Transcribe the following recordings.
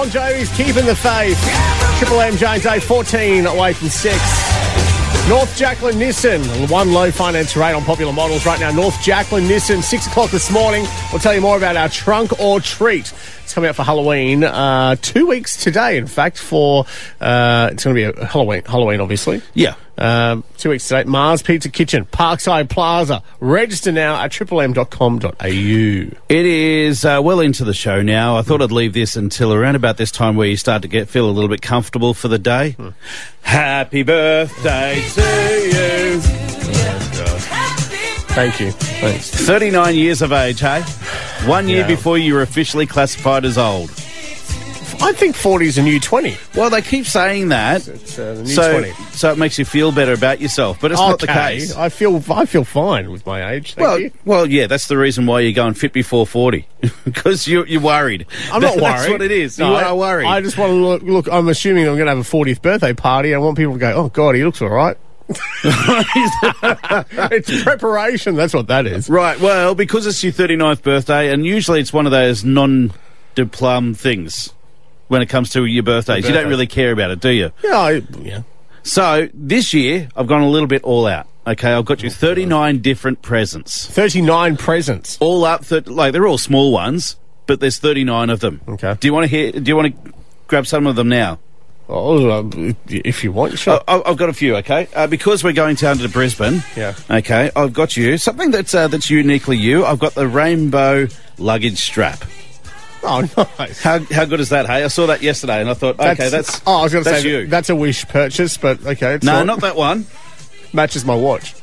Bon Jovi's Keeping the Faith. Triple M, James A, 14 away from 6. North Jacqueline Nissan, one low finance rate on popular models right now. North Jacqueline Nissan, 6 o'clock this morning. We'll tell you more about our trunk or treat. It's coming out for Halloween. 2 weeks today, in fact, for it's going to be a Halloween, obviously. Yeah. 2 weeks today. Mars Pizza Kitchen, Parkside Plaza. Register now at triplem.com.au. It is well into the show now. I thought I'd leave this until around about this time where you start to feel a little bit comfortable for the day. Happy birthday to you. Thank you. Thanks. 39 years of age, hey? 1 year Yeah. before you were officially classified as old. I think 40 is a new 20. Well, they keep saying that, It's the new 20. so it makes you feel better about yourself, but it's not the case. I feel fine with my age. Thank you. Well, yeah, that's the reason why you're going fit before 40, because you're worried. I'm not worried. That's what it is. No, you are worried. I just want to look. I'm assuming I'm going to have a 40th birthday party. I want people to go, oh, God, he looks all right. It's preparation. That's what that is. Right, well, because it's your 39th birthday, and usually it's one of those non-diplom things when it comes to your birthdays. You don't really care about it, do you? Yeah. So, this year, I've gone a little bit all out. Okay, I've got you 39 different presents. 39 presents. All up, they're all small ones, but there's 39 of them. Okay. Do you want to grab some of them now? Oh, if you want, sure. I've got a few, okay? Because we're going down to Brisbane, Yeah. okay, I've got you something that's uniquely you. I've got the rainbow luggage strap. Oh, nice. How good is that, hey? I saw that yesterday and I thought, okay, that's I was going to that's say you. that's a Wish purchase, but okay. It's No, not that one. matches my watch.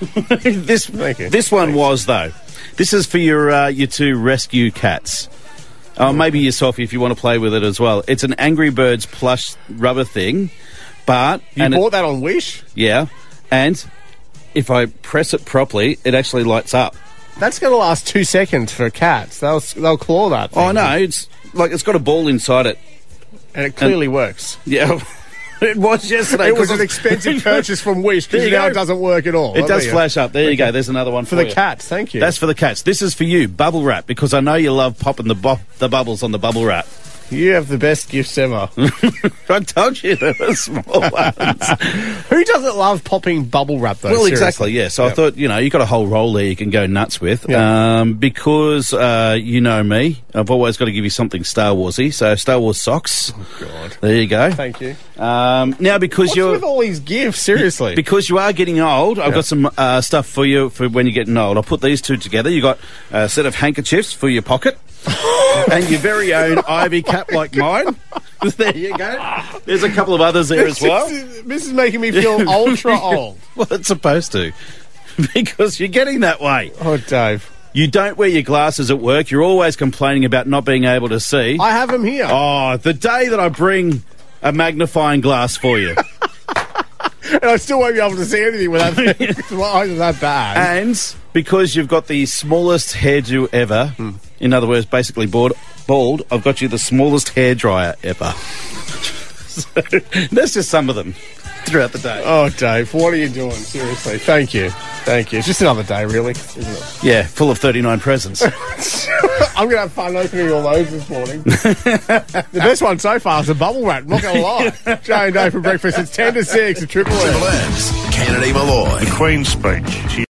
Thank you. This one was, though. This is for your two rescue cats. Maybe yourself if you want to play with it as well. It's an Angry Birds plush rubber thing, but... You bought that on Wish? Yeah, and if I press it properly, it actually lights up. That's going to last 2 seconds for cats. They'll claw that thing. Oh, no, it's got a ball inside it. And it clearly works. Yeah, it was yesterday. It was an expensive purchase from Wish There because you now go. it doesn't work at all. It does flash up. There you go. There's another one For for the you. cats, thank you. That's for the cats. This is for you, bubble wrap, because I know you love popping the bubbles on the bubble wrap. You have the best gifts ever. I told you they were small ones. Who doesn't love popping bubble wrap, though? Well, seriously? exactly, yeah. So I thought, you've got a whole roll there you can go nuts with. Yeah. Because you know me, I've always got to give you something Star Warsy. So Star Wars socks. Oh, God. There you go. Thank you. Now, because What's you're... with all these gifts, seriously? Because you are getting old, I've got some stuff for you for when you're getting old. I'll put these two together. You got a set of handkerchiefs for your pocket. And your very own Ivy cap like mine. There you go. There's a couple of others there as well. This is making me feel ultra old. Well, it's supposed to. Because you're getting that way. Oh, Dave. You don't wear your glasses at work. You're always complaining about not being able to see. I have them here. Oh, the day that I bring a magnifying glass for you. And I still won't be able to see anything without because my eyes are that bad. And because you've got the smallest hairdo ever, in other words, basically bald, I've got you the smallest hairdryer ever. So, that's just some of them throughout the day. Oh, Dave, what are you doing? Seriously, thank you. Thank you. It's just another day, really, isn't it? Yeah, full of 39 presents. I'm going to have fun opening all those this morning. The best one so far is the bubble wrap, not going to lie. Jay and Dave for breakfast. It's 10 to 6 at Triple M. Triple M's Kennedy Malloy. The Queen's speech.